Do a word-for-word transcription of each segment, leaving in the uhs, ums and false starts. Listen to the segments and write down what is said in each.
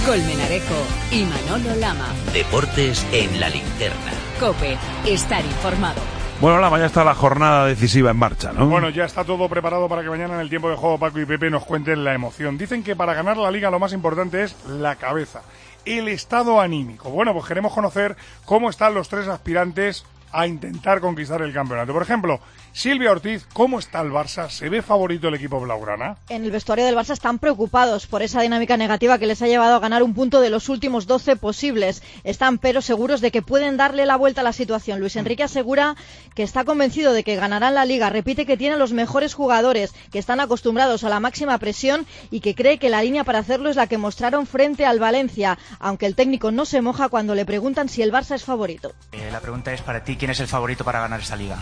Colmenarejo y Manolo Lama. Deportes en la linterna. COPE, estar informado. Bueno, Lama, ya está la jornada decisiva en marcha, ¿no? Bueno, ya está todo preparado para que mañana en el tiempo de juego Paco y Pepe nos cuenten la emoción. Dicen que para ganar la Liga lo más importante es la cabeza, el estado anímico. Bueno, pues queremos conocer cómo están los tres aspirantes a intentar conquistar el campeonato. Por ejemplo, Silvia Ortiz, ¿cómo está el Barça? ¿Se ve favorito el equipo blaugrana? En el vestuario del Barça están preocupados por esa dinámica negativa que les ha llevado a ganar un punto de los últimos doce posibles. Están pero seguros de que pueden darle la vuelta a la situación. Luis Enrique asegura que está convencido de que ganarán la Liga. Repite que tienen los mejores jugadores, que están acostumbrados a la máxima presión y que cree que la línea para hacerlo es la que mostraron frente al Valencia, aunque el técnico no se moja cuando le preguntan si el Barça es favorito. Eh, la pregunta es para ti, ¿quién es el favorito para ganar esta Liga?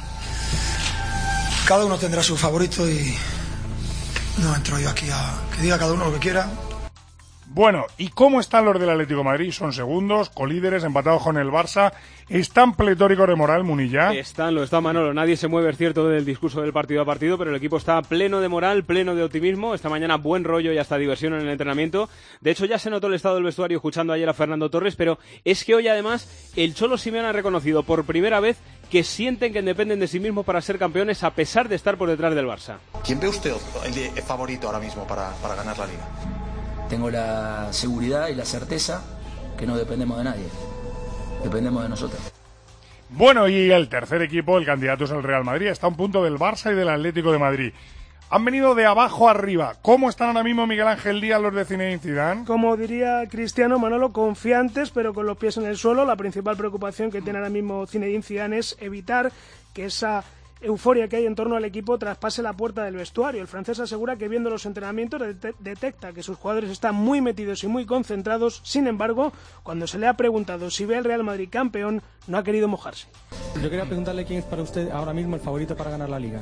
Cada uno tendrá su favorito y no entro yo aquí a que diga cada uno lo que quiera. Bueno, ¿y cómo están los del Atlético de Madrid? Son segundos, colíderes, empatados con el Barça. ¿Están pletóricos de moral, Munilla? Están, lo está Manolo. Nadie se mueve, es cierto, del discurso del partido a partido, pero el equipo está pleno de moral, pleno de optimismo. Esta mañana buen rollo y hasta diversión en el entrenamiento. De hecho, ya se notó el estado del vestuario escuchando ayer a Fernando Torres, pero es que hoy además el Cholo Simeone ha reconocido por primera vez que sienten que dependen de sí mismos para ser campeones a pesar de estar por detrás del Barça. ¿Quién ve usted el favorito ahora mismo para, para ganar la Liga? Tengo la seguridad y la certeza que no dependemos de nadie, dependemos de nosotros. Bueno, y el tercer equipo, el candidato es el Real Madrid, está a un punto del Barça y del Atlético de Madrid. Han venido de abajo arriba. ¿Cómo están ahora mismo Miguel Ángel Díaz los de Zinedine Zidane? Como diría Cristiano, Manolo, confiantes pero con los pies en el suelo. La principal preocupación que tiene ahora mismo Zinedine Zidane es evitar que esa euforia que hay en torno al equipo traspase la puerta del vestuario. El francés asegura que viendo los entrenamientos det- detecta que sus jugadores están muy metidos y muy concentrados. Sin embargo, cuando se le ha preguntado si ve al Real Madrid campeón, no ha querido mojarse. Yo quería preguntarle quién es para usted ahora mismo el favorito para ganar la Liga.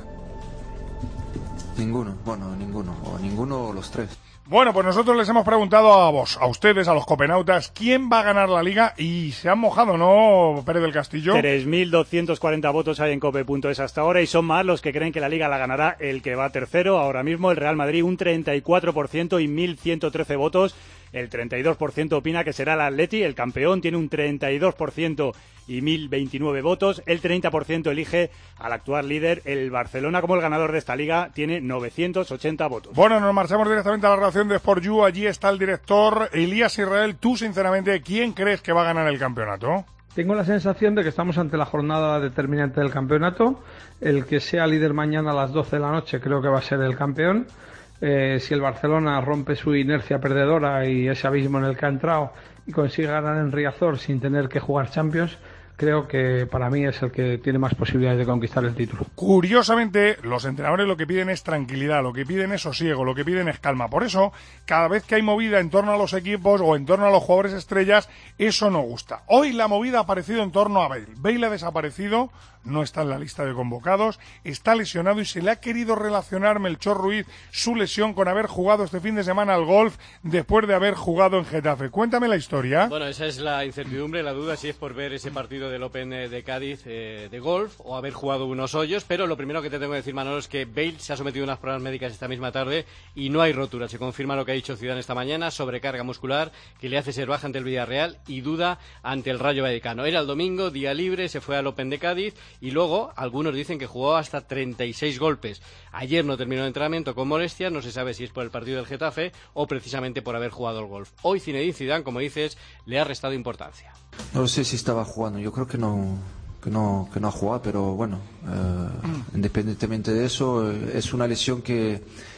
Ninguno, bueno, ninguno, o ninguno o los tres. Bueno, pues nosotros les hemos preguntado a vos, a ustedes, a los copenautas, quién va a ganar la Liga y se han mojado, ¿no, Pérez del Castillo? tres mil doscientos cuarenta votos hay en cope punto es hasta ahora y son más los que creen que la Liga la ganará el que va tercero. Ahora mismo el Real Madrid un treinta y cuatro por ciento y mil ciento trece votos. El treinta y dos por ciento opina que será el Atleti, el campeón, tiene un treinta y dos por ciento y mil veintinueve votos. El treinta por ciento elige al actual líder, el Barcelona, como el ganador de esta Liga, tiene novecientos ochenta votos. Bueno, nos marchamos directamente a la redacción de Sport You. Allí está el director Elías Israel. Tú, sinceramente, ¿quién crees que va a ganar el campeonato? Tengo la sensación de que estamos ante la jornada determinante del campeonato. El que sea líder mañana a las doce de la noche creo que va a ser el campeón. Eh, si el Barcelona rompe su inercia perdedora y ese abismo en el que ha entrado y consigue ganar en Riazor sin tener que jugar Champions, creo que para mí es el que tiene más posibilidades de conquistar el título. Curiosamente, los entrenadores lo que piden es tranquilidad, lo que piden es sosiego, lo que piden es calma. Por eso, cada vez que hay movida en torno a los equipos o en torno a los jugadores estrellas, eso no gusta. Hoy la movida ha aparecido en torno a Bale. Bale ha desaparecido, no está en la lista de convocados, está lesionado y se le ha querido relacionar Melchor Ruiz su lesión con haber jugado este fin de semana al golf después de haber jugado en Getafe. Cuéntame la historia. Bueno, esa es la incertidumbre, la duda si es por ver ese partido del Open de Cádiz eh, de golf o haber jugado unos hoyos, pero lo primero que te tengo que decir, Manolo, es que Bale se ha sometido a unas pruebas médicas esta misma tarde y no hay rotura. Se confirma lo que ha dicho Zidane esta mañana, sobrecarga muscular que le hace ser baja ante el Villarreal y duda ante el Rayo Vallecano. Era el domingo, día libre, se fue al Open de Cádiz y luego algunos dicen que jugó hasta treinta y seis golpes. Ayer no terminó el entrenamiento con molestias, no se sabe si es por el partido del Getafe o precisamente por haber jugado al golf. Hoy Zinedine Zidane, como dices, le ha restado importancia. No lo sé si estaba jugando, yo creo que no, que no, que no ha jugado, pero bueno, eh, independientemente de eso, eh, es una lesión que,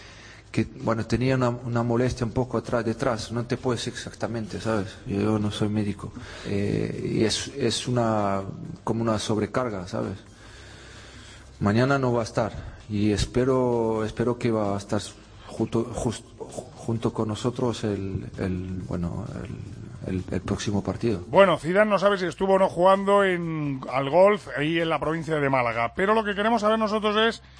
que bueno, tenía una, una molestia un poco atrás, detrás, no te puedo decir exactamente, ¿sabes? Yo no soy médico, eh, y es, es una, como una sobrecarga, ¿sabes? Mañana no va a estar, y espero, espero que va a estar junto, just, junto con nosotros el, el bueno, el, El, el próximo partido. Bueno, Zidane no sabe si estuvo o no jugando en, al golf ahí en la provincia de Málaga, pero lo que queremos saber nosotros es,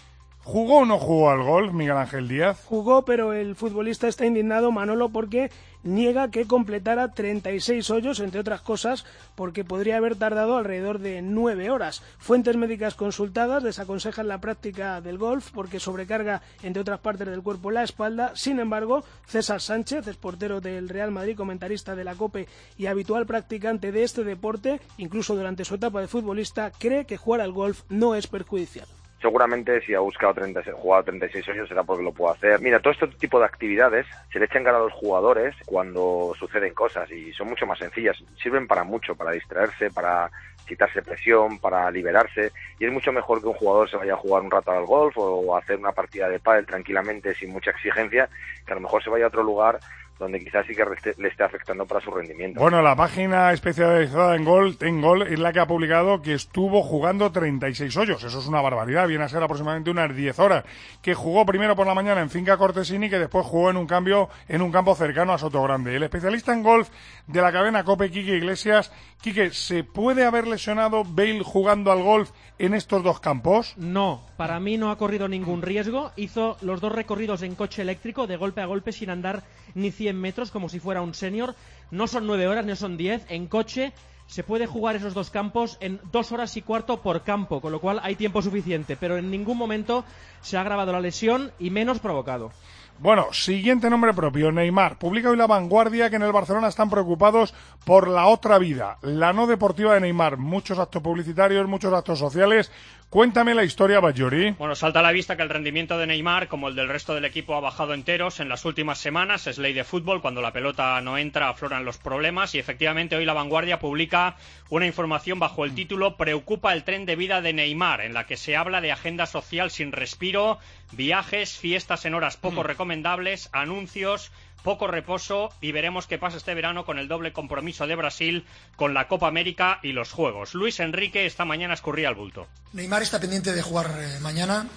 ¿Jugó o no jugó al golf Miguel Ángel Díaz? Jugó, pero el futbolista está indignado, Manolo, porque niega que completara treinta y seis hoyos, entre otras cosas, porque podría haber tardado alrededor de nueve horas. Fuentes médicas consultadas desaconsejan la práctica del golf porque sobrecarga, entre otras partes del cuerpo, la espalda. Sin embargo, César Sánchez, es portero del Real Madrid, comentarista de la COPE y habitual practicante de este deporte, incluso durante su etapa de futbolista, cree que jugar al golf no es perjudicial. Seguramente si ha buscado treinta, jugado treinta y seis hoyos será porque lo puede hacer. Mira, todo este tipo de actividades se le echan cara a los jugadores cuando suceden cosas y son mucho más sencillas. Sirven para mucho, para distraerse, para quitarse presión, para liberarse, y es mucho mejor que un jugador se vaya a jugar un rato al golf o a hacer una partida de pádel tranquilamente sin mucha exigencia, que a lo mejor se vaya a otro lugar donde quizás sí que le esté afectando para su rendimiento. Bueno, la página especializada en golf, en golf, es la que ha publicado que estuvo jugando treinta y seis hoyos. Eso es una barbaridad, viene a ser aproximadamente unas diez horas. Que jugó primero por la mañana en Finca Cortesini, que después jugó en un cambio en un campo cercano a Sotogrande. El especialista en golf de la cadena COPE, Quique Iglesias. Quique, ¿se puede haber lesionado Bale jugando al golf en estos dos campos? No, para mí no ha corrido ningún riesgo. Hizo los dos recorridos en coche eléctrico, de golpe a golpe, sin andar ni cien metros, como si fuera un senior. No son nueve horas, no son diez. En coche se puede jugar esos dos campos en dos horas y cuarto por campo, con lo cual hay tiempo suficiente, pero en ningún momento se ha agravado la lesión y menos provocado. Bueno, siguiente nombre propio, Neymar. Publica hoy La Vanguardia que en el Barcelona están preocupados por la otra vida, la no deportiva de Neymar. Muchos actos publicitarios, muchos actos sociales. Cuéntame la historia, Bajori. Bueno, salta a la vista que el rendimiento de Neymar, como el del resto del equipo, ha bajado enteros en las últimas semanas. Es ley de fútbol, cuando la pelota no entra afloran los problemas y efectivamente hoy La Vanguardia publica una información bajo el título "Preocupa el tren de vida de Neymar", en la que se habla de agenda social sin respiro, viajes, fiestas en horas poco recomendables, anuncios, poco reposo, y veremos qué pasa este verano con el doble compromiso de Brasil con la Copa América y los Juegos. Luis Enrique esta mañana escurría el bulto. Neymar está pendiente de jugar eh, mañana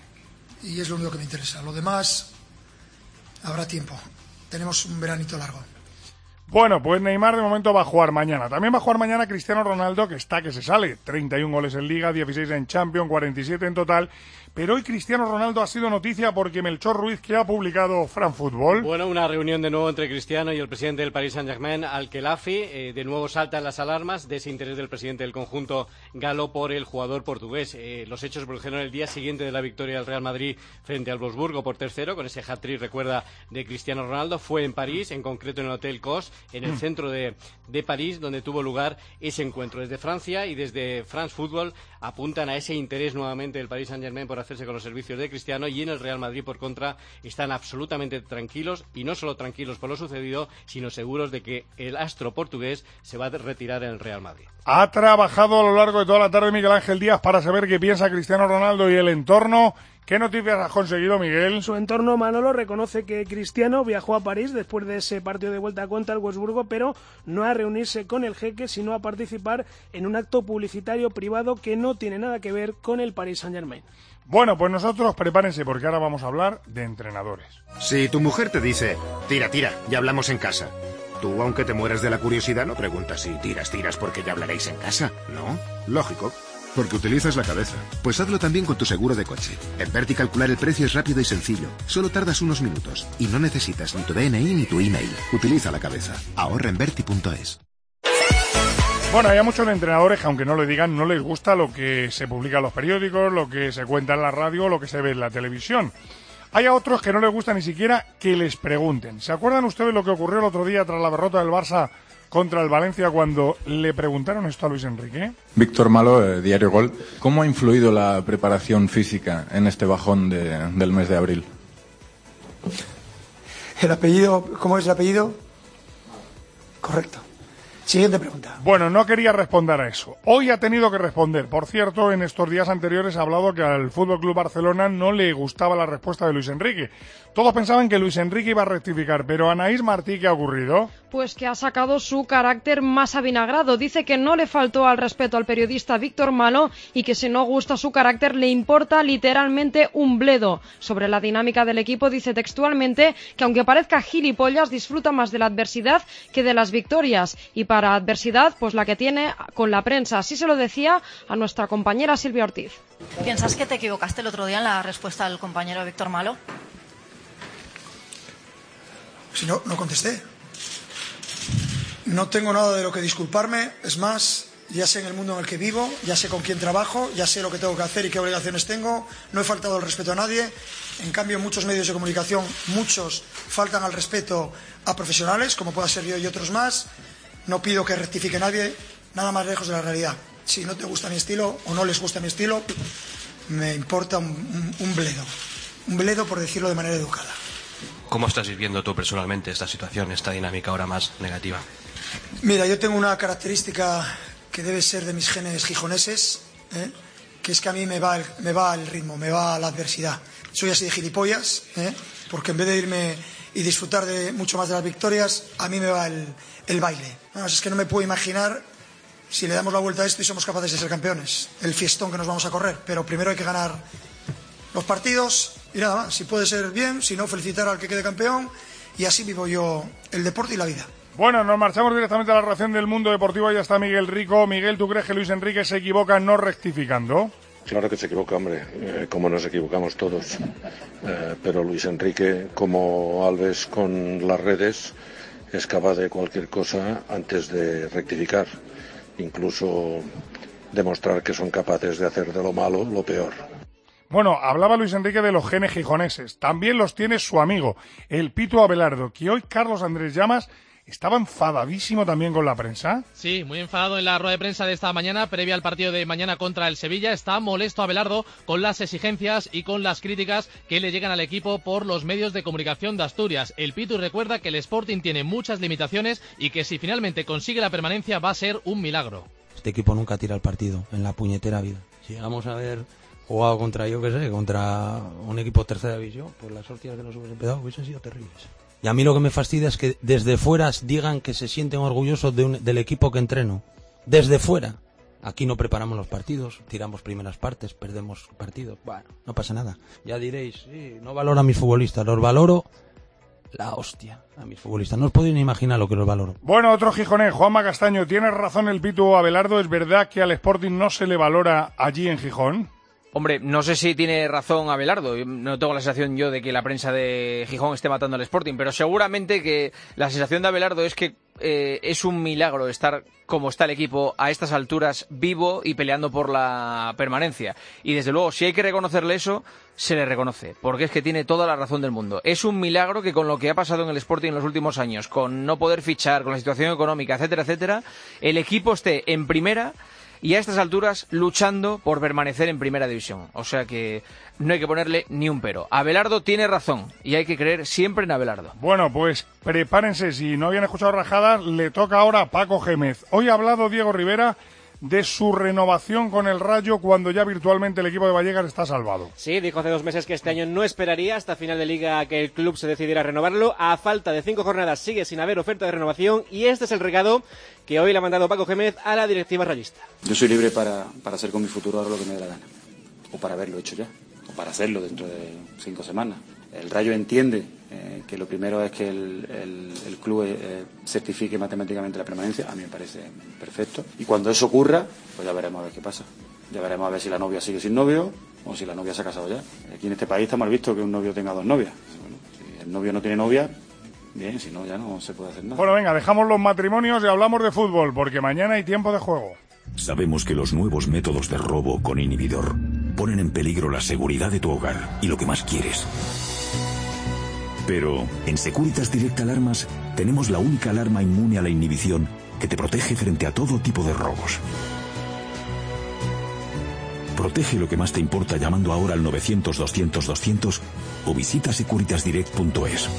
y es lo único que me interesa. Lo demás habrá tiempo. Tenemos un veranito largo. Bueno, pues Neymar de momento va a jugar mañana. También va a jugar mañana Cristiano Ronaldo, que está que se sale. treinta y un goles en Liga, dieciséis en Champions, cuarenta y siete en total. Pero hoy Cristiano Ronaldo ha sido noticia porque Melchor Ruiz, que ha publicado Fran Fútbol. Bueno, una reunión de nuevo entre Cristiano y el presidente del Paris Saint-Germain, Al-Khelafi. Eh, de nuevo saltan las alarmas de ese interés del presidente del conjunto galo por el jugador portugués. Eh, los hechos se produjeron el día siguiente de la victoria del Real Madrid frente al Wolfsburgo por tercero, con ese hat-trick, recuerda, de Cristiano Ronaldo. Fue en París, en concreto en el Hotel Cos, en el centro de, de París, donde tuvo lugar ese encuentro. Desde Francia y desde France Football apuntan a ese interés nuevamente del Paris Saint-Germain por hacerse con los servicios de Cristiano, y en el Real Madrid, por contra, están absolutamente tranquilos, y no solo tranquilos por lo sucedido, sino seguros de que el astro portugués se va a retirar en el Real Madrid. Ha trabajado a lo largo de toda la tarde Miguel Ángel Díaz para saber qué piensa Cristiano Ronaldo y el entorno. ¿Qué noticias has conseguido, Miguel? Su entorno, Manolo, reconoce que Cristiano viajó a París después de ese partido de vuelta contra el Wolfsburgo, pero no a reunirse con el jeque, sino a participar en un acto publicitario privado que no tiene nada que ver con el Paris Saint-Germain. Bueno, pues nosotros prepárense porque ahora vamos a hablar de entrenadores. Si tu mujer te dice, tira, tira, ya hablamos en casa. Tú, aunque te mueras de la curiosidad, no preguntas si tiras, tiras porque ya hablaréis en casa, ¿no? Lógico. Porque utilizas la cabeza. Pues hazlo también con tu seguro de coche. En Verti calcular el precio es rápido y sencillo. Solo tardas unos minutos y no necesitas ni tu D N I ni tu email. Utiliza la cabeza. Ahorra en Verti punto es. Bueno, hay a muchos entrenadores que, aunque no lo digan, no les gusta lo que se publica en los periódicos, lo que se cuenta en la radio, lo que se ve en la televisión. Hay a otros que no les gusta ni siquiera que les pregunten. ¿Se acuerdan ustedes lo que ocurrió el otro día tras la derrota del Barça contra el Valencia cuando le preguntaron esto a Luis Enrique? Víctor Malo, eh, Diario Gol. ¿Cómo ha influido la preparación física en este bajón de, del mes de abril? El apellido, ¿cómo es el apellido? Correcto. Siguiente pregunta. Bueno, no quería responder a eso. Hoy ha tenido que responder. Por cierto, en estos días anteriores ha hablado que al F C Barcelona no le gustaba la respuesta de Luis Enrique. Todos pensaban que Luis Enrique iba a rectificar, pero Anaís Martí, ¿qué ha ocurrido? pues que ha sacado su carácter más avinagrado. Dice que no le faltó al respeto al periodista Víctor Malo y que si no gusta su carácter le importa literalmente un bledo. Sobre la dinámica del equipo dice textualmente que aunque parezca gilipollas disfruta más de la adversidad que de las victorias, y para adversidad pues la que tiene con la prensa. Así se lo decía a nuestra compañera Silvia Ortiz. ¿Piensas que te equivocaste el otro día en la respuesta al compañero Víctor Malo? Si no, no contesté. No tengo nada de lo que disculparme, es más, ya sé en el mundo en el que vivo, ya sé con quién trabajo, ya sé lo que tengo que hacer y qué obligaciones tengo, no he faltado el respeto a nadie. En cambio, en muchos medios de comunicación, muchos faltan al respeto a profesionales, como pueda ser yo y otros más. No pido que rectifique nadie, nada más lejos de la realidad. Si no te gusta mi estilo o no les gusta mi estilo, me importa un, un, un bledo, un bledo por decirlo de manera educada. ¿Cómo estás viviendo tú personalmente esta situación, esta dinámica ahora más negativa? Mira, yo tengo una característica que debe ser de mis genes gijoneses, ¿eh? que es que a mí me va, el, me va el ritmo, me va la adversidad. Soy así de gilipollas, ¿eh? porque en vez de irme y disfrutar de mucho más de las victorias, a mí me va el, el baile. No, es que no me puedo imaginar si le damos la vuelta a esto y somos capaces de ser campeones, el fiestón que nos vamos a correr, pero primero hay que ganar los partidos y nada más. Si puede ser bien, si no, felicitar al que quede campeón, y así vivo yo el deporte y la vida. Bueno, nos marchamos directamente a la relación del mundo deportivo. Ya está Miguel Rico. Miguel, ¿tú crees que Luis Enrique se equivoca no rectificando? Claro que se equivoca, hombre, eh, como nos equivocamos todos. Eh, pero Luis Enrique, como Alves con las redes, es capaz de cualquier cosa antes de rectificar. Incluso demostrar que son capaces de hacer de lo malo lo peor. Bueno, hablaba Luis Enrique de los genes gijoneses. También los tiene su amigo, el Pitu Abelardo, que hoy Carlos Andrés Llamas estaba enfadadísimo también con la prensa. Sí, muy enfadado en la rueda de prensa de esta mañana, previa al partido de mañana contra el Sevilla. Está molesto Abelardo con las exigencias y con las críticas que le llegan al equipo por los medios de comunicación de Asturias. El Pitu recuerda que el Sporting tiene muchas limitaciones y que si finalmente consigue la permanencia va a ser un milagro. Este equipo nunca tira el partido en la puñetera vida. Si llegamos a ver jugado contra, yo qué sé, contra un equipo tercera división, pues las hostias que nos hubiesen pegado hubiesen sido terribles. Y a mí lo que me fastidia es que desde fuera digan que se sienten orgullosos de un, del equipo que entreno. Desde fuera. Aquí no preparamos los partidos, tiramos primeras partes, perdemos partidos. Bueno, no pasa nada. Ya diréis, sí, no valoro a mis futbolistas, los valoro la hostia a mis futbolistas. No os podéis ni imaginar lo que los valoro. Bueno, otro gijonés, Juanma Castaño. Tienes razón el Pitu Abelardo. ¿Es verdad que al Sporting no se le valora allí en Gijón? Hombre, no sé si tiene razón Abelardo, no tengo la sensación yo de que la prensa de Gijón esté matando al Sporting, pero seguramente que la sensación de Abelardo es que eh, es un milagro estar como está el equipo a estas alturas vivo y peleando por la permanencia. Y desde luego, si hay que reconocerle eso, se le reconoce, porque es que tiene toda la razón del mundo. Es un milagro que con lo que ha pasado en el Sporting en los últimos años, con no poder fichar, con la situación económica, etcétera, etcétera, el equipo esté en primera y a estas alturas luchando por permanecer en primera división. O sea que no hay que ponerle ni un pero. Abelardo tiene razón y hay que creer siempre en Abelardo. Bueno, pues prepárense, si no habían escuchado rajadas, le toca ahora a Paco Gémez. Hoy ha hablado Diego Rivera de su renovación con el Rayo cuando ya virtualmente el equipo de Vallecas está salvado. Sí, dijo hace dos meses que este año no esperaría hasta final de Liga que el club se decidiera a renovarlo. A falta de cinco jornadas sigue sin haber oferta de renovación y este es el recado que hoy le ha mandado Paco Gémez a la directiva rayista. Yo soy libre para, para hacer con mi futuro ahora lo que me dé la gana, o para haberlo hecho ya, o para hacerlo dentro de cinco semanas. El Rayo entiende eh, que lo primero es que el, el, el club eh, certifique matemáticamente la permanencia. A mí me parece perfecto. Y cuando eso ocurra, pues ya veremos a ver qué pasa. Ya veremos a ver si la novia sigue sin novio o si la novia se ha casado ya. Aquí en este país está mal visto que un novio tenga dos novias. Bueno, si el novio no tiene novia, bien, si no, ya no se puede hacer nada. Bueno, venga, dejamos los matrimonios y hablamos de fútbol, porque mañana hay tiempo de juego. Sabemos que los nuevos métodos de robo con inhibidor ponen en peligro la seguridad de tu hogar y lo que más quieres. Pero en Securitas Direct Alarmas tenemos la única alarma inmune a la inhibición que te protege frente a todo tipo de robos. Protege lo que más te importa llamando ahora al novecientos doscientos doscientos o visita securitas direct punto es.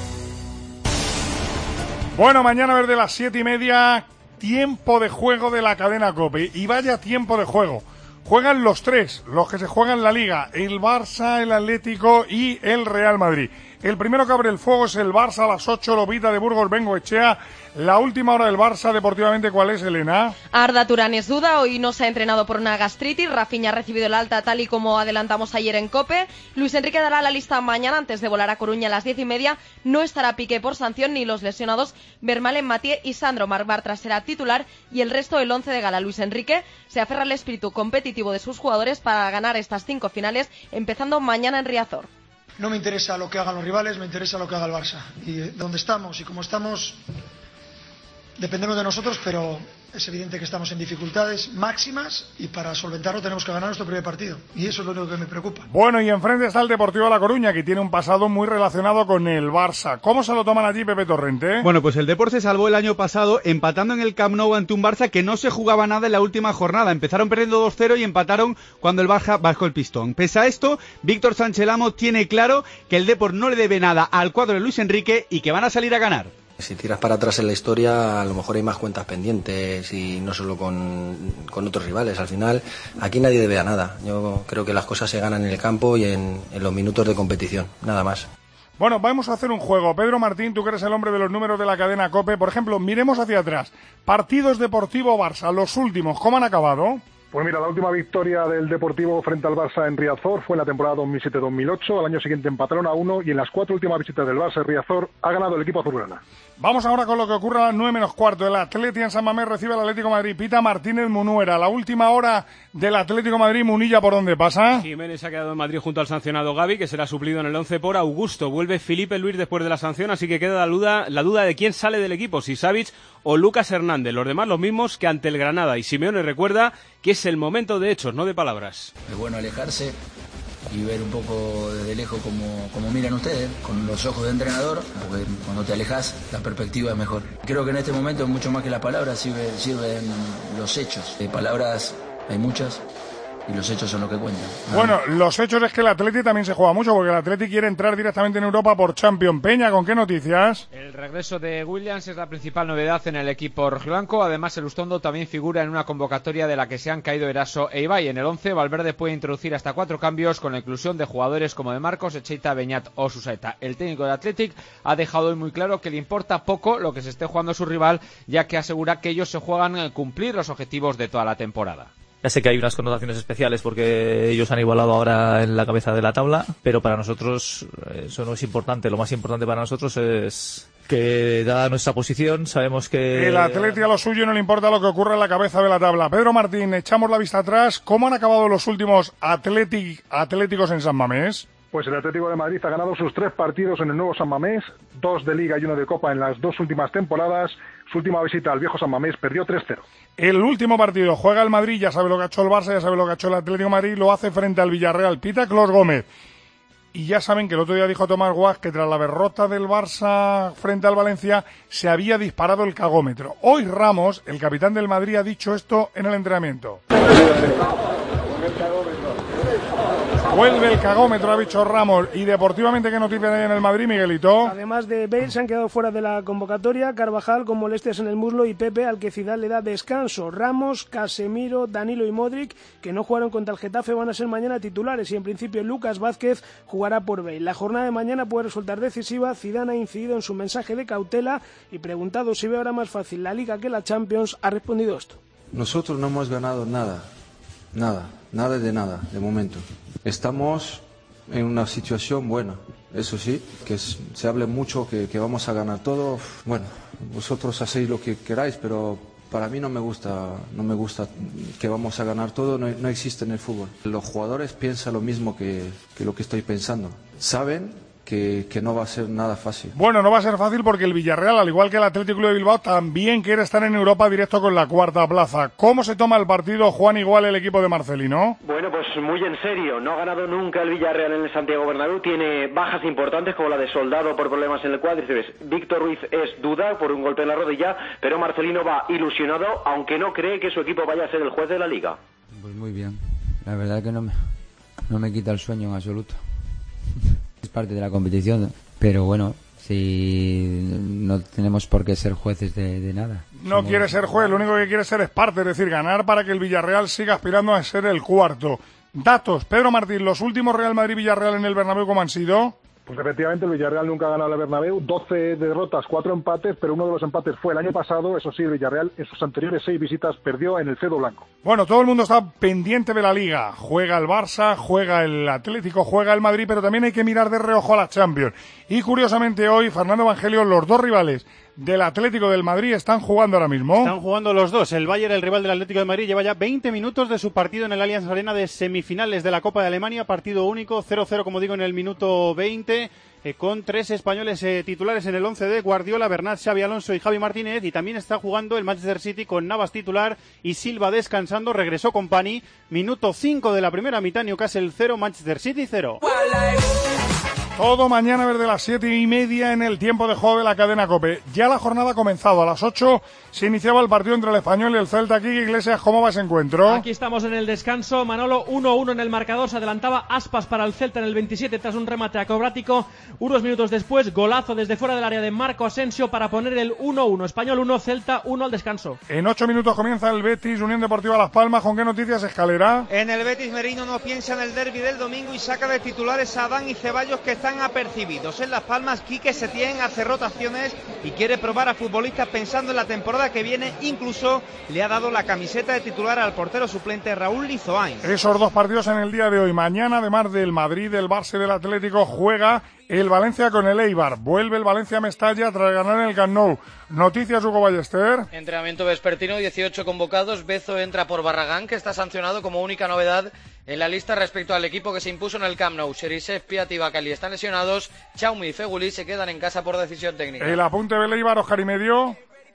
Bueno, mañana desde las siete y media, tiempo de juego de la cadena COPE. Y vaya tiempo de juego. Juegan los tres, los que se juegan la Liga, el Barça, el Atlético y el Real Madrid. El primero que abre el fuego es el Barça a las ocho, Lobita de Burgos Bengoechea. La última hora del Barça, deportivamente, ¿cuál es, Elena? Arda Turán es duda, hoy no se ha entrenado por una gastritis. Rafinha ha recibido el alta tal y como adelantamos ayer en COPE. Luis Enrique dará la lista mañana antes de volar a Coruña a las diez y media. No estará Piqué por sanción ni los lesionados Vermaelen, Mathieu y Sandro. Marc Bartra será titular y el resto el once de gala. Luis Enrique se aferra al espíritu competitivo de sus jugadores para ganar estas cinco finales, empezando mañana en Riazor. No me interesa lo que hagan los rivales, me interesa lo que haga el Barça. Y de dónde estamos y cómo estamos dependemos de nosotros, pero es evidente que estamos en dificultades máximas y para solventarlo tenemos que ganar nuestro primer partido. Y eso es lo único que me preocupa. Bueno, y enfrente está el Deportivo de La Coruña, que tiene un pasado muy relacionado con el Barça. ¿Cómo se lo toman allí, Pepe Torrente? Bueno, pues el Depor se salvó el año pasado empatando en el Camp Nou ante un Barça que no se jugaba nada en la última jornada. Empezaron perdiendo dos cero y empataron cuando el Barça bajó el pistón. Pese a esto, Víctor Sánchez Lamo tiene claro que el Depor no le debe nada al cuadro de Luis Enrique y que van a salir a ganar. Si tiras para atrás en la historia, a lo mejor hay más cuentas pendientes y no solo con, con otros rivales. Al final, aquí nadie debe a nada. Yo creo que las cosas se ganan en el campo y en, en los minutos de competición, nada más. Bueno, vamos a hacer un juego. Pedro Martín, tú que eres el hombre de los números de la cadena COPE. Por ejemplo, miremos hacia atrás. Partidos Deportivo-Barça, los últimos, ¿cómo han acabado? Pues mira, la última victoria del Deportivo frente al Barça en Riazor fue en la temporada dos mil siete dos mil ocho. Al año siguiente empataron a uno y en las cuatro últimas visitas del Barça en Riazor ha ganado el equipo azulgrana. Vamos ahora con lo que ocurre a las nueve menos cuarto. El Atleti en San Mamés recibe al Atlético de Madrid. Pita Martínez Munuera. La última hora del Atlético de Madrid. Munilla, ¿por dónde pasa? Jiménez ha quedado en Madrid junto al sancionado Gavi, que será suplido en el once por Augusto. Vuelve Felipe Luis después de la sanción, así que queda la duda, la duda de quién sale del equipo, si Savic o Lucas Hernández. Los demás los mismos que ante el Granada. Y Simeone recuerda que es el momento de hechos, no de palabras. Es bueno alejarse y ver un poco desde lejos como, como miran ustedes, con los ojos de entrenador, porque cuando te alejas la perspectiva es mejor. Creo que en este momento, mucho más que las palabras, sirve, sirven los hechos. De palabras hay muchas y los hechos son lo que cuentan. Bueno, los hechos es que el Atleti también se juega mucho, porque el Atleti quiere entrar directamente en Europa por Champions. Peña, ¿con qué noticias? El regreso de Williams es la principal novedad en el equipo rojiblanco. Además, el Ustondo también figura en una convocatoria de la que se han caído Eraso e Ibai. En el once, Valverde puede introducir hasta cuatro cambios con la inclusión de jugadores como de Marcos, Echeita, Beñat o Susaeta. El técnico del Athletic ha dejado hoy muy claro que le importa poco lo que se esté jugando a su rival, ya que asegura que ellos se juegan a cumplir los objetivos de toda la temporada. Ya sé que hay unas connotaciones especiales porque ellos han igualado ahora en la cabeza de la tabla, pero para nosotros eso no es importante. Lo más importante para nosotros es que, dada nuestra posición, sabemos que... El Atleti a lo suyo no le importa lo que ocurra en la cabeza de la tabla. Pedro Martín, echamos la vista atrás. ¿Cómo han acabado los últimos atlétic, atléticos en San Mamés? Pues el Atlético de Madrid ha ganado sus tres partidos en el nuevo San Mamés, dos de Liga y uno de Copa en las dos últimas temporadas. Su última visita al viejo San Mamés perdió tres cero. El último partido juega el Madrid, ya sabe lo que ha hecho el Barça, ya sabe lo que ha hecho el Atlético de Madrid, lo hace frente al Villarreal. Pita Clos Gómez. Y ya saben que el otro día dijo Tomás Guas que tras la derrota del Barça frente al Valencia se había disparado el cagómetro. Hoy Ramos, el capitán del Madrid, ha dicho esto en el entrenamiento. Vuelve el cagómetro, ha dicho Ramos. Y deportivamente, ¿qué noticias hay en el Madrid, Miguelito? Además de Bale, se han quedado fuera de la convocatoria Carvajal con molestias en el muslo y Pepe, al que Zidane le da descanso. Ramos, Casemiro, Danilo y Modric, que no jugaron contra el Getafe, van a ser mañana titulares y en principio Lucas Vázquez jugará por Bale. La jornada de mañana puede resultar decisiva. Zidane ha incidido en su mensaje de cautela y preguntado si ve ahora más fácil la Liga que la Champions, ha respondido esto. Nosotros no hemos ganado nada, nada, nada de nada, de momento. Estamos en una situación buena, eso sí, que es, se hable mucho que, que vamos a ganar todo. Bueno, vosotros hacéis lo que queráis, pero para mí no me gusta, no me gusta que vamos a ganar todo, no, no existe en el fútbol. Los jugadores piensan lo mismo que, que lo que estoy pensando. Saben que, que no va a ser nada fácil. Bueno, no va a ser fácil porque el Villarreal, al igual que el Athletic Club de Bilbao, también quiere estar en Europa directo con la cuarta plaza. ¿Cómo se toma el partido, Juan, igual el equipo de Marcelino? Bueno, pues muy en serio. No ha ganado nunca el Villarreal en el Santiago Bernabéu. Tiene bajas importantes como la de Soldado por problemas en el cuádriceps. Víctor Ruiz es duda por un golpe en la rodilla, pero Marcelino va ilusionado, aunque no cree que su equipo vaya a ser el juez de la Liga. Pues muy bien. La verdad que no me, no me quita el sueño en absoluto. Es parte de la competición, pero bueno, si no tenemos por qué ser jueces de, de nada. No Somos... quiere ser juez, lo único que quiere ser es parte, es decir, ganar para que el Villarreal siga aspirando a ser el cuarto. Datos, Pedro Martín, los últimos Real Madrid-Villarreal en el Bernabéu, ¿cómo han sido? Pues efectivamente el Villarreal nunca ha ganado el Bernabéu, doce derrotas, cuatro empates, pero uno de los empates fue el año pasado. Eso sí, el Villarreal en sus anteriores seis visitas perdió en el Cedo Blanco. Bueno, todo el mundo está pendiente de la Liga. Juega el Barça, juega el Atlético, juega el Madrid, pero también hay que mirar de reojo a la Champions. Y curiosamente hoy, Fernando Evangelio, los dos rivales del Atlético del Madrid están jugando ahora mismo. Están jugando los dos. El Bayern, el rival del Atlético de Madrid, lleva ya veinte minutos de su partido en el Allianz Arena de semifinales de la Copa de Alemania. Partido único, cero cero, como digo, en el minuto veinte. Eh, con tres españoles eh, titulares en el once de Guardiola, Bernat, Xavi Alonso y Javi Martínez, y también está jugando el Manchester City con Navas titular y Silva descansando. Regresó Kompany, minuto cinco de la primera mitad, Newcastle cero, Manchester City cero. Todo mañana desde las siete y media en el tiempo de juego de la cadena COPE. Ya la jornada ha comenzado. A las ocho se iniciaba el partido entre el Español y el Celta. Aquí, Iglesias, ¿cómo va ese encuentro? Aquí estamos en el descanso. Manolo, uno uno en el marcador. Se adelantaba Aspas para el Celta en el veintisiete tras un remate acrobático. Unos minutos después, golazo desde fuera del área de Marco Asensio para poner el uno uno. Español uno, Celta uno al descanso. En ocho minutos comienza el Betis, Unión Deportiva Las Palmas. ¿Con qué noticias, Escalera? En el Betis, Merino no piensa en el derbi del domingo y saca de titulares a Adán y Ceballos, que están apercibidos. En Las Palmas, Quique Setién hace rotaciones y quiere probar a futbolistas pensando en la temporada que viene. Incluso le ha dado la camiseta de titular al portero suplente Raúl Lizoain. Esos dos partidos en el día de hoy. Mañana, además del Madrid, del Barça y del Atlético, juega el Valencia con el Eibar. Vuelve el Valencia a Mestalla tras ganar en el Camp Nou. Noticias, Hugo Ballester. Entrenamiento vespertino, dieciocho convocados. Bezo entra por Barragán, que está sancionado como única novedad en la lista respecto al equipo que se impuso en el Camp Nou. Cherisev, Piatti y Bacali están lesionados. Chaumi y Feguli se quedan en casa por decisión técnica. El apunte del Eibar, Oscar y medio.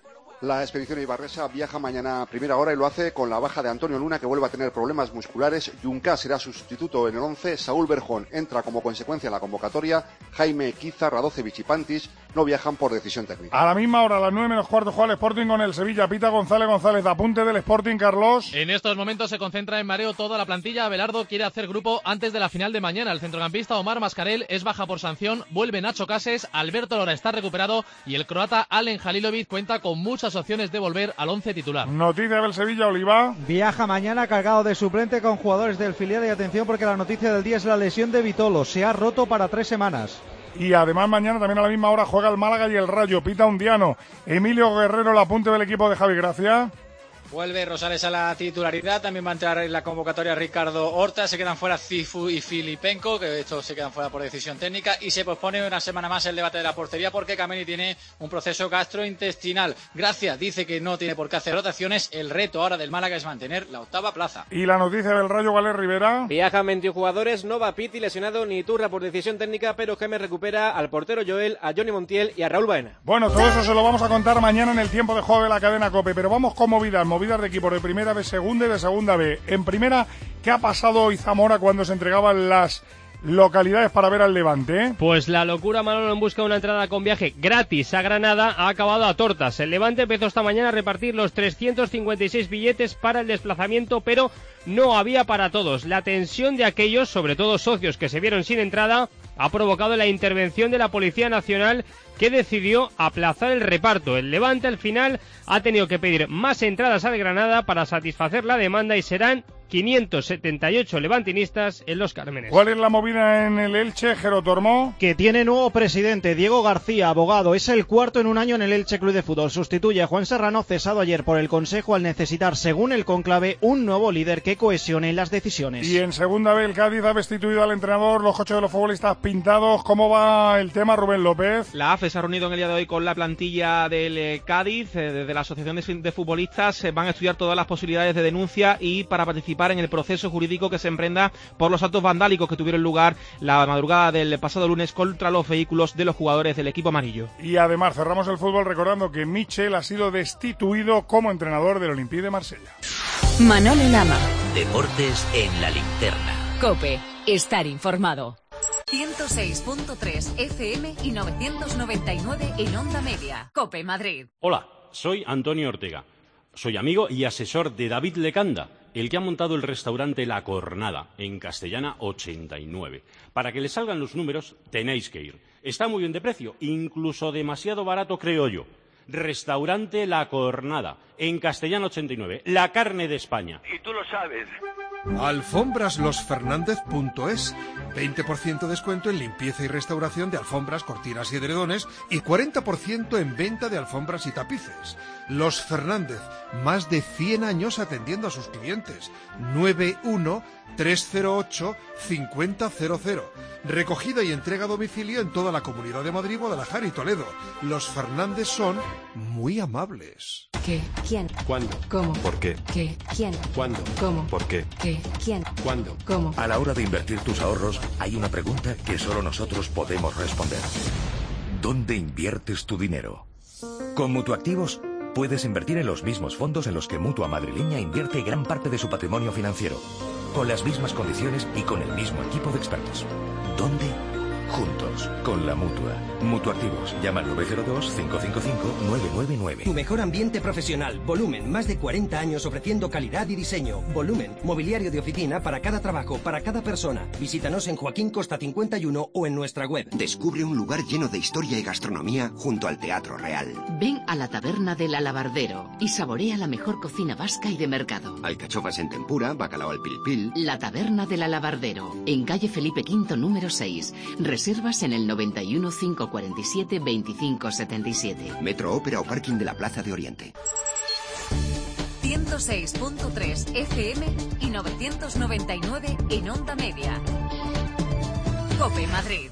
La expedición eibarresa viaja mañana a primera hora y lo hace con la baja de Antonio Luna, que vuelve a tener problemas musculares. Junca será su sustituto en el once. Saúl Berjón entra como consecuencia en la convocatoria. Jaime Quiza, Radovich y Pantis no viajan por decisión técnica. A la misma hora, a las nueve menos cuarto, juega el Sporting con el Sevilla. Pita González González. Apunte del Sporting, Carlos. En estos momentos se concentra en mareo toda la plantilla. Abelardo quiere hacer grupo antes de la final de mañana. El centrocampista Omar Mascarel es baja por sanción. Vuelve Nacho Cases. Alberto Lora está recuperado. Y el croata Alen Halilovic cuenta con muchas opciones de volver al once titular. Noticia del Sevilla, Oliva. Viaja mañana cargado de suplente con jugadores del filial y atención porque la noticia del día es la lesión de Vitolo. Se ha roto para tres semanas. Y además mañana también a la misma hora juega el Málaga y el Rayo. Pita Undiano. Emilio Guerrero, el apunte del equipo de Javi Gracia. Vuelve Rosales a la titularidad, también va a entrar en la convocatoria Ricardo Horta, se quedan fuera Cifu y Filipenko, que estos se quedan fuera por decisión técnica, y se pospone una semana más el debate de la portería porque Kameni tiene un proceso gastrointestinal. Gracia dice que no tiene por qué hacer rotaciones, el reto ahora del Málaga es mantener la octava plaza. Y la noticia del Rayo, Valer Rivera. Viajan veintiún jugadores, no va Piti lesionado ni Turra por decisión técnica, pero Gémez recupera al portero Joel, a Johnny Montiel y a Raúl Baena. Bueno, todo eso se lo vamos a contar mañana en el tiempo de juego de la cadena COPE, pero vamos con movidas, movidas de equipos de primera B, segunda y de segunda B. En primera, ¿qué ha pasado hoy, Zamora, cuando se entregaban las localidades para ver al Levante? ¿eh? Pues la locura, Manolo, en busca de una entrada con viaje gratis a Granada ha acabado a tortas. El Levante empezó esta mañana a repartir los trescientos cincuenta y seis billetes para el desplazamiento, pero no había para todos. La tensión de aquellos, sobre todo socios que se vieron sin entrada, ha provocado la intervención de la Policía Nacional, que decidió aplazar el reparto. El Levante al final ha tenido que pedir más entradas al Granada para satisfacer la demanda y serán quinientos setenta y ocho levantinistas en Los Cármenes. ¿Cuál es la movida en el Elche, Jero Tormó? Que tiene nuevo presidente, Diego García, abogado. Es el cuarto en un año en el Elche Club de Fútbol. Sustituye a Juan Serrano, cesado ayer por el Consejo al necesitar, según el conclave, un nuevo líder que cohesione las decisiones. Y en segunda vez el Cádiz ha destituido al entrenador, los ocho de los futbolistas pintados. ¿Cómo va el tema, Rubén López? La A F E se ha reunido en el día de hoy con la plantilla del eh, Cádiz, eh, desde la Asociación de, de Futbolistas, eh, van a estudiar todas las posibilidades de denuncia y para participar en el proceso jurídico que se emprenda por los actos vandálicos que tuvieron lugar la madrugada del pasado lunes contra los vehículos de los jugadores del equipo amarillo. Y además cerramos el fútbol recordando que Michel ha sido destituido como entrenador del Olympique de Marsella. Manolo Lama. Deportes en la linterna. COPE. Estar informado. ciento seis punto tres F M y novecientos noventa y nueve en Onda Media. COPE Madrid. Hola, soy Antonio Ortega. Soy amigo y asesor de David Lecanda, el que ha montado el restaurante La Cornada, en Castellana ochenta y nueve. Para que le salgan los números, tenéis que ir. Está muy bien de precio, incluso demasiado barato, creo yo. Restaurante La Cornada, en Castellana ochenta y nueve, la carne de España. Y tú lo sabes. Alfombras los fernández punto es. veinte por ciento descuento en limpieza y restauración de alfombras, cortinas y edredones y cuarenta por ciento en venta de alfombras y tapices. Los Fernández, más de cien años atendiendo a sus clientes. nueve uno tres cero ocho cinco cero cero cero. Recogida y entrega a domicilio en toda la Comunidad de Madrid, Guadalajara y Toledo. Los Fernández son muy amables. ¿Qué? ¿Quién? ¿Cuándo? ¿Cómo? ¿Por qué? ¿Qué? ¿Quién? ¿Cuándo? ¿Cómo? ¿Por qué? ¿Qué? ¿Quién? ¿Cuándo? ¿Cómo? A la hora de invertir tus ahorros, hay una pregunta que solo nosotros podemos responder. ¿Dónde inviertes tu dinero? Con Mutuactivos puedes invertir en los mismos fondos en los que Mutua Madrileña invierte gran parte de su patrimonio financiero, con las mismas condiciones y con el mismo equipo de expertos. ¿Dónde? Juntos, con la Mutua. Mutuactivos. Llama al nueve cero dos cinco cinco cinco nueve nueve nueve. Tu mejor ambiente profesional. Volumen. Más de cuarenta años ofreciendo calidad y diseño. Volumen. Mobiliario de oficina para cada trabajo, para cada persona. Visítanos en Joaquín Costa cincuenta y uno o en nuestra web. Descubre un lugar lleno de historia y gastronomía junto al Teatro Real. Ven a la taberna del Alabardero y saborea la mejor cocina vasca y de mercado. Alcachofas en tempura, bacalao al pil pil. La taberna del Alabardero, en calle Felipe quinto número seis. Reservas en el noventa y uno cinco cuarenta y siete veinticinco setenta y siete. Metro Ópera o Parking de la Plaza de Oriente. ciento seis punto tres F M y novecientos noventa y nueve en Onda Media. COPE Madrid.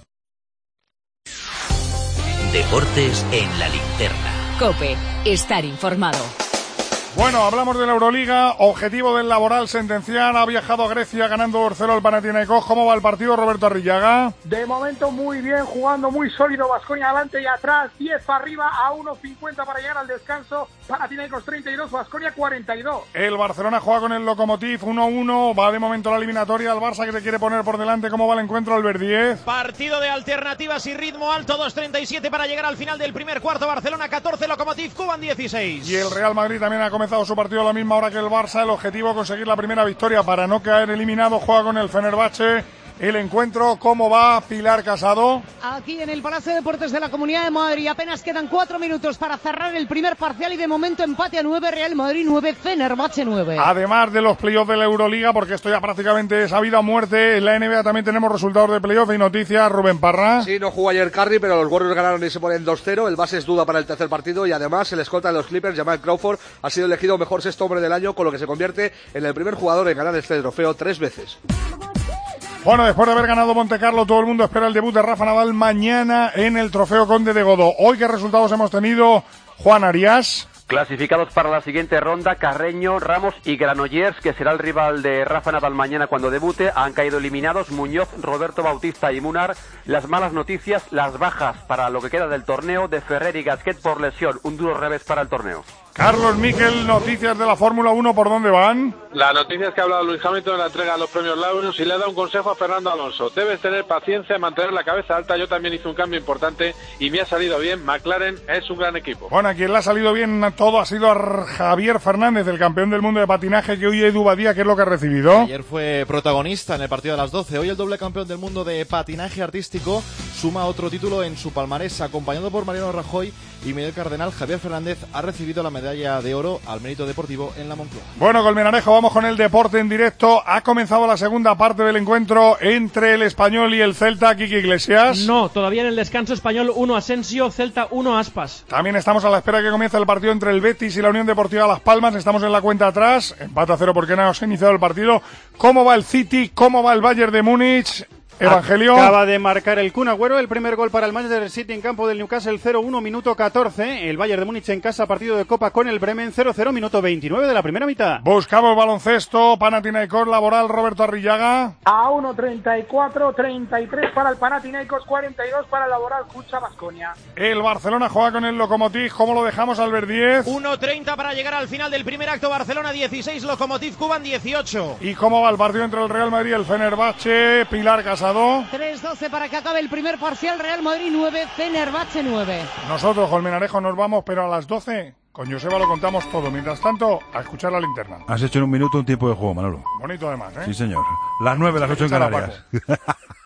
Deportes en la linterna. COPE, estar informado. Bueno, hablamos de la Euroliga, objetivo del Laboral sentenciar, ha viajado a Grecia ganando dos cero al Panathinaikos. ¿Cómo va el partido, Roberto Arrillaga? De momento muy bien, jugando muy sólido, Baskonia adelante y atrás, diez para arriba, a uno cincuenta para llegar al descanso, Panathinaikos treinta y dos, Baskonia cuarenta y dos. El Barcelona juega con el Lokomotiv uno uno, va de momento la eliminatoria, el Barça que se quiere poner por delante. ¿Cómo va el encuentro, Albert Díez? Partido de alternativas y ritmo alto, dos treinta y siete para llegar al final del primer cuarto, Barcelona catorce, Lokomotiv Kuban dieciséis. Y el Real Madrid también ha comenzado su partido a la misma hora que el Barça. El objetivo conseguir la primera victoria para no caer eliminado. Juega con el Fenerbahce. El encuentro, ¿cómo va, Pilar Casado? Aquí en el Palacio de Deportes de la Comunidad de Madrid apenas quedan cuatro minutos para cerrar el primer parcial y de momento empate a nueve, Real Madrid nueve, Fenerbahce nueve. Además de los playoffs de la Euroliga, porque esto ya prácticamente es a vida o muerte, en la N B A también tenemos resultados de playoff y noticias. Rubén Parra. Sí, no jugó ayer Curry, pero los Warriors ganaron y se ponen dos cero. El base es duda para el tercer partido y además el escolta de los Clippers, Jamal Crawford, ha sido elegido mejor sexto hombre del año, con lo que se convierte en el primer jugador en ganar este trofeo tres veces. Bueno, después de haber ganado Montecarlo, todo el mundo espera el debut de Rafa Nadal mañana en el Trofeo Conde de Godó. Hoy, ¿qué resultados hemos tenido, Juan Arias? Clasificados para la siguiente ronda, Carreño, Ramos y Granollers, que será el rival de Rafa Nadal mañana cuando debute. Han caído eliminados Muñoz, Roberto Bautista y Munar. Las malas noticias, las bajas para lo que queda del torneo de Ferrer y Gasquet por lesión. Un duro revés para el torneo. Carlos Miquel, noticias de la Fórmula uno, ¿por dónde van? La noticia es que ha hablado Luis Hamilton en la entrega de los premios Laureus y le ha dado un consejo a Fernando Alonso. Debes tener paciencia y mantener la cabeza alta. Yo también hice un cambio importante y me ha salido bien. McLaren es un gran equipo. Bueno, a quien le ha salido bien todo ha sido a Javier Fernández, el campeón del mundo de patinaje, que hoy Edu Badía, ¿qué es lo que ha recibido? Ayer fue protagonista en el partido de las doce. Hoy el doble campeón del mundo de patinaje artístico suma otro título en su palmarés. Acompañado por Mariano Rajoy y Miguel Cardenal, Javier Fernández ha recibido la medalla de oro al mérito deportivo en la Moncloa. Bueno, Colmenarejo, vamos con el deporte en directo. Ha comenzado la segunda parte del encuentro entre el Español y el Celta. Kiki Iglesias. No, todavía en el descanso. Español uno Asensio, Celta uno Aspas. También estamos a la espera de que comience el partido entre el Betis y la Unión Deportiva Las Palmas. Estamos en la cuenta atrás. Empate a cero porque no se ha iniciado el partido. ¿Cómo va el City? ¿Cómo va el Bayern de Múnich? Evangelio. Acaba de marcar el Kun Agüero, el primer gol para el Manchester City en campo del Newcastle, cero uno, minuto catorce. El Bayern de Múnich en casa, partido de Copa con el Bremen, cero cero, minuto veintinueve de la primera mitad. Buscamos baloncesto, Panathinaikos, Laboral, Roberto Arrillaga. A uno treinta y cuatro, treinta y tres para el Panathinaikos, cuarenta y dos para el Laboral, Cucha Baskonia. El Barcelona juega con el Lokomotiv, ¿cómo lo dejamos, Albert Díez? uno treinta para llegar al final del primer acto, Barcelona dieciséis, Lokomotiv Kuban dieciocho. ¿Y cómo va el partido entre el Real Madrid y el Fenerbahce? Pilar Casado. tres doce para que acabe el primer parcial, Real Madrid nueve, Fenerbahce nueve. Nosotros, Colmenarejo, nos vamos, pero a las doce con Joseba lo contamos todo. Mientras tanto, a escuchar la linterna. Has hecho en un minuto un tiempo de juego, Manolo. Bonito además, ¿eh? Sí, señor. Las nueve, las ocho en Canarias.